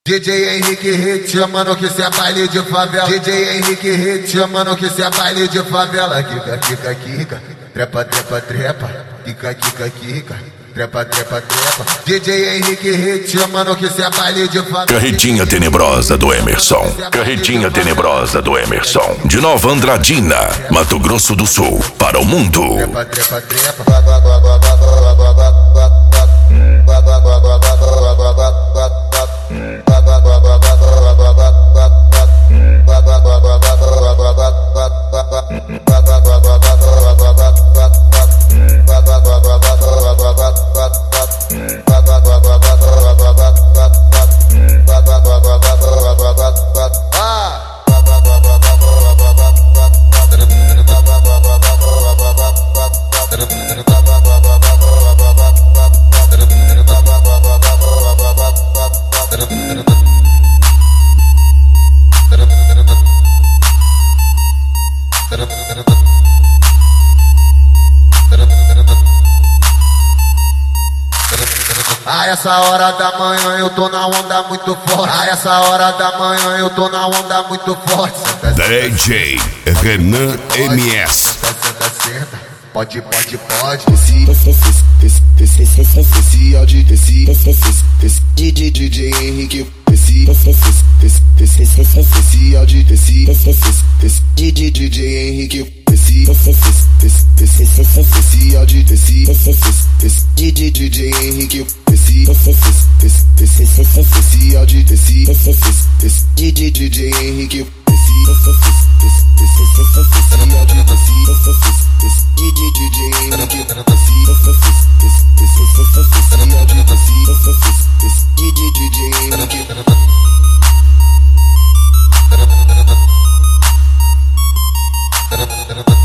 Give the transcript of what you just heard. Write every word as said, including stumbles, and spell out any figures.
D J Henrique Hit, mano, que cê é baile de favela. D J Henrique Hit, mano, que cê é baile de favela. Kika, kika, kika, trepa, trepa, trepa. Kika, kika, kika, trepa, trepa, trepa. D J Henrique Hit, mano, que cê é baile de favela. Carretinha tenebrosa do Emerson. Carretinha tenebrosa do Emerson. De Nova Andradina, Mato Grosso do Sul, para o mundo. Trepa, trepa, trepa. A essa hora da manhã eu tô na onda muito forte. A essa hora da manhã eu tô na onda muito forte. D J Renan M S. Senta, senta, senta. Pode, pode, pode. Desci, desci, desci, desci, áudio, desci, desci, D J Henrique, desci, desci, desci, desci, áudio, desci, desci, D J Henrique, desci, desci, desci, áudio, desci, desci, D J Henrique, desci, desci, desci, áudio, desci, desci, D J Henrique, desci, desci, áudio, desci, D J Henrique, desci, D J Henrique.